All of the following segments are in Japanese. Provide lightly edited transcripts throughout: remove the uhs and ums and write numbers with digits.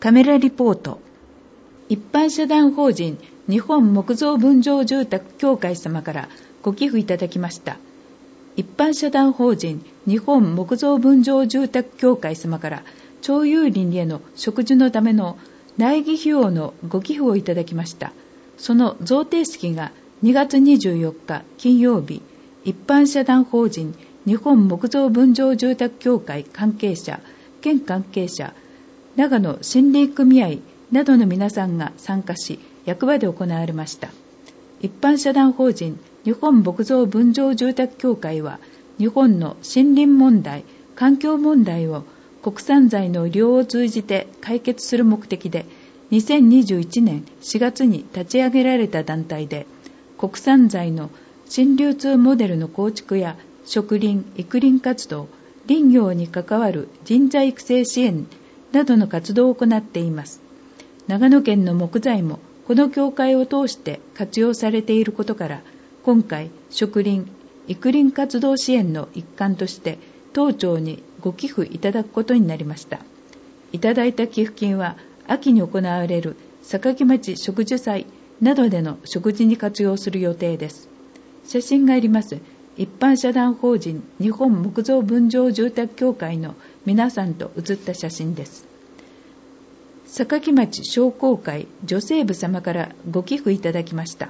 カメラリポート。一般社団法人日本木造分譲住宅協会様からご寄付いただきました。一般社団法人日本木造分譲住宅協会様から町有林への植樹のための苗木費用のご寄付をいただきました。その贈呈式が2月24日金曜日、一般社団法人日本木造分譲住宅協会関係者、県関係者、長野森林組合などの皆さんが参加し、役場で行われました。一般社団法人日本木造分譲住宅協会は、日本の森林問題、環境問題を国産材の利用を通じて解決する目的で、2021年4月に立ち上げられた団体で、国産材の新流通モデルの構築や植林・育林活動、林業に関わる人材育成支援などの活動を行っています。長野県の木材もこの協会を通して活用されていることから、今回植林・育林活動支援の一環として当庁にご寄付いただくことになりました。いただいた寄付金は秋に行われる坂町植樹祭などでの植樹に活用する予定です。写真があります一般社団法人日本木造分譲住宅協会の皆さんと写った写真です。坂町商工会女性部様からご寄付いただきました。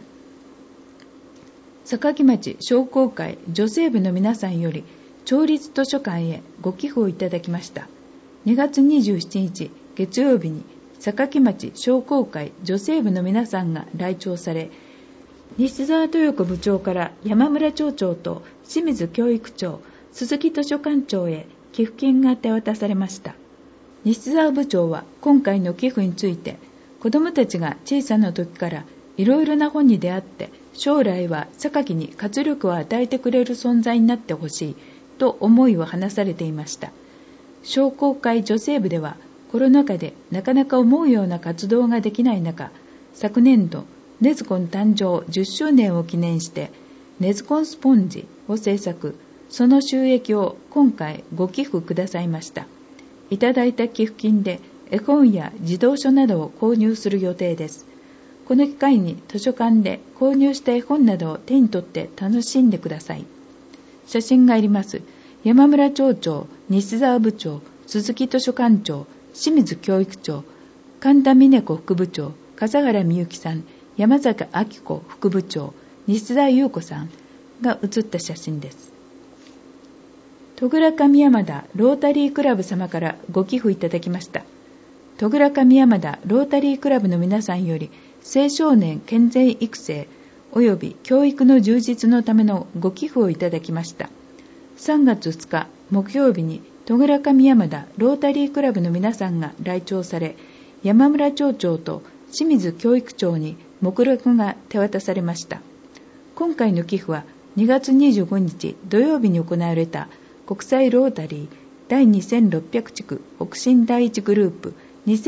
坂町商工会女性部の皆さんより町立図書館へご寄付をいただきました。2月27日月曜日に坂町商工会女性部の皆さんが来庁され、西澤豊子部長から山村町長と清水教育長、鈴木図書館長へ寄付金が手渡されました。西澤部長は今回の寄付について、子どもたちが小さな時からいろいろな本に出会って、将来は榊に活力を与えてくれる存在になってほしいと思いを話されていました。商工会女性部ではコロナ禍でなかなか思うような活動ができない中、昨年度ネズコン誕生10周年を記念してネズコンスポンジを制作、その収益を今回ご寄付くださいました。いただいた寄付金で絵本や児童書などを購入する予定です。この機会に図書館で購入した絵本などを手に取って楽しんでください。写真があります山村町長、西澤部長、鈴木図書館長、清水教育長、神田美音子副部長、笠原美幸さん、山坂明子副部長、西澤優子さんが写った写真です。戸倉上山田ロータリークラブ様からご寄付いただきました。戸倉上山田ロータリークラブの皆さんより青少年健全育成及び教育の充実のためのご寄付をいただきました。3月2日木曜日に戸倉上山田ロータリークラブの皆さんが来庁され、山村町長と清水教育長に目録が手渡されました。今回の寄付は2月25日土曜日に行われた国際ロータリー第2600地区北進第一グループ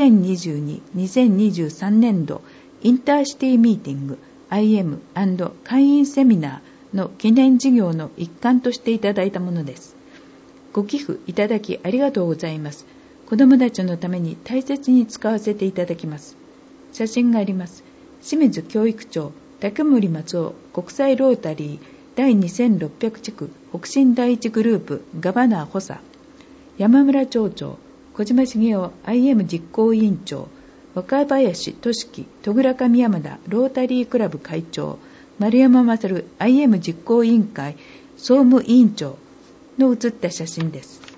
2022-2023年度インターシティミーティング IM& 会員セミナーの記念事業の一環としていただいたものです。ご寄付いただきありがとうございます。子どもたちのために大切に使わせていただきます。写真があります。清水教育長、竹森松尾国際ロータリー第2600地区北進第一グループガバナー補佐、山村町長、小島茂雄 IM 実行委員長、若林俊樹戸倉上山田ロータリークラブ会長、丸山勝 IM 実行委員会総務委員長の写った写真です。